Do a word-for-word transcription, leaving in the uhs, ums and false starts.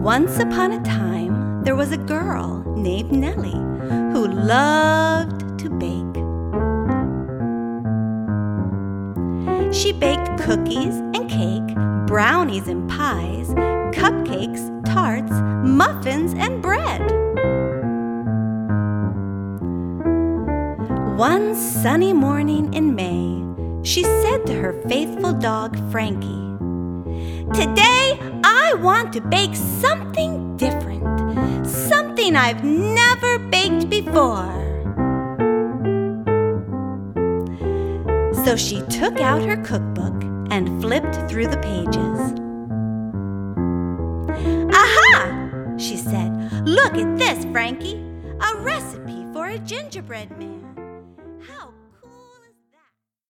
Once upon a time, there was a girl named Nellie who loved to bake. She baked cookies and cake, brownies and pies, cupcakes, tarts, muffins, and bread. One sunny morning in May, she said to her faithful dog Frankie, "Today I want to bake something different, something I've never baked before." So she took out her cookbook and flipped through the pages. "Aha!" she said. "Look at this, Frankie, a recipe for a gingerbread man."